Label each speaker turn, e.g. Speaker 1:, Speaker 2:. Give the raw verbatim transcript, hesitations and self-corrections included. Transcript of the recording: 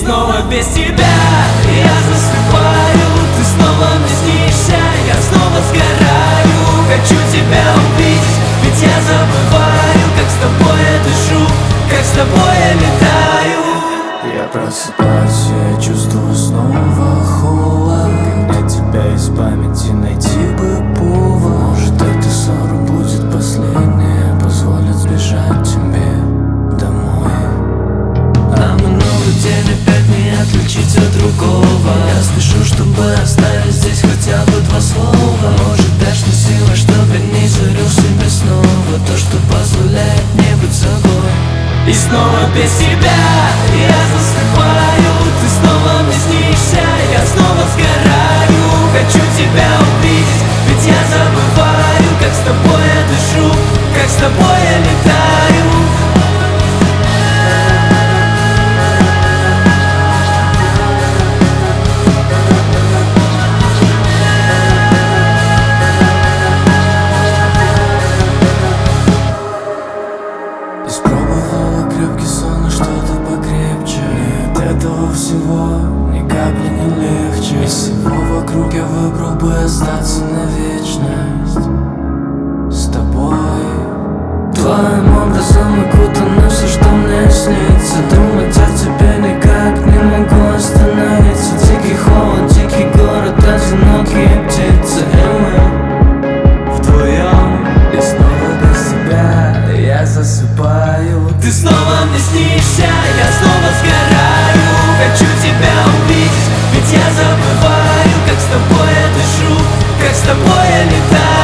Speaker 1: снова без тебя я засыпаю, ты снова мне снишься, я снова сгораю. Хочу тебя увидеть, ведь я забываю, как с тобой я дышу, как с тобой я летаю.
Speaker 2: Я просыпаюсь, я чувствую снова холод. Когда тебя из памяти найти бы повод. Может, эта ссора будет последняя, позволит сбежать тебе домой.
Speaker 1: А мы новый день опять не отличить от другого. Я спешу, чтобы оставить здесь хотя бы два слова. Может, дашь мне силы, чтобы не зарю себе снова то, что позволяет мне быть собой. И снова без тебя я засыпаю, ты снова мне снишься, я снова сгораю. Хочу тебя увидеть, ведь я забываю, как с тобой я дышу, как с тобой я летаю.
Speaker 2: Испробовала крепкий сон и что-то покрепче. Нет, этого всего ни капли не легче. Из всего вокруг я выбрал бы остаться на вечность с тобой.
Speaker 1: Твоим образом окутано все, что мне снится. Думать о тебе никак не могу остановиться. Дикий холод, дикий город, одинокие птицы. И мы вдвоем.
Speaker 2: И снова без тебя я засыпаю.
Speaker 1: Ты снова мне снишься, я снова сгораю. Хочу тебя увидеть, ведь я забываю, как с тобой я дышу, как с тобой я летаю.